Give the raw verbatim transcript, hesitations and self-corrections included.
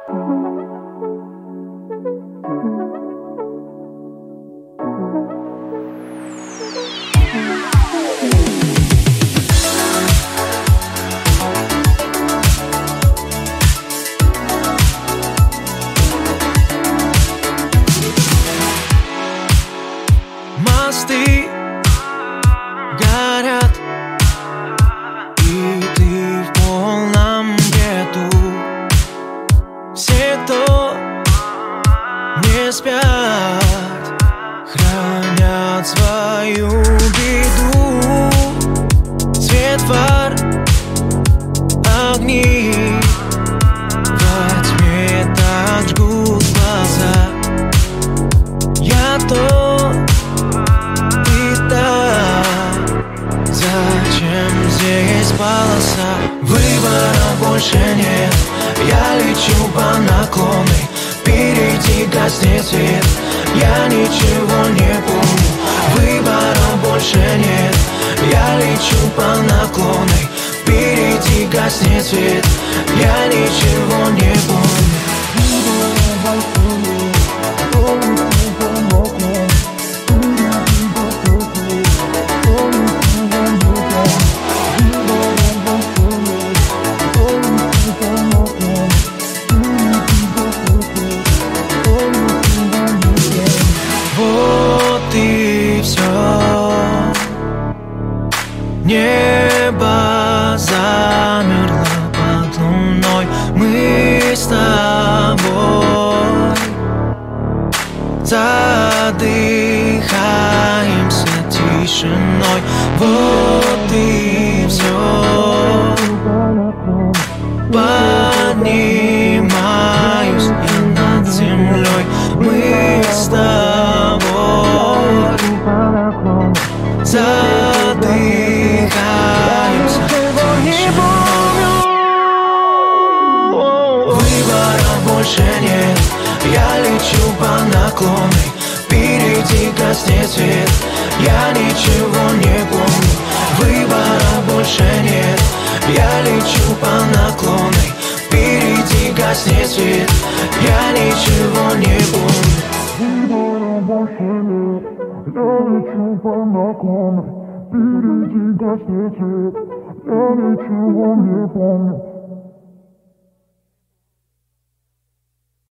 Мосты горят, и ты в полном бреду. Все, кто не спят, хранят свою беду. Свет фар, огни во тьме так жгут глаза. Я тот, зачем здесь полоса? Выбора больше нет. Я лечу по наклонной, впереди гаснет свет. Я ничего не помню. Выбора больше нет. Я лечу по наклонной, впереди гаснет свет. Я ничего не помню. И все, небо замерло под луной. Мы с тобой задыхаемся тишиной. Вот и все. Поднимаюсь я над землей. Мы с тобой задыхаемся. Не помню. Выбора больше нет. Я лечу по наклонной, впереди гаснет свет. Я ничего не помню. Выбора больше нет. Я лечу по наклонной, впереди гаснет свет. Я ничего не помню. Выбора больше нет. Я лечу по наклонной, впереди гаснет свет. Я ничего не помню.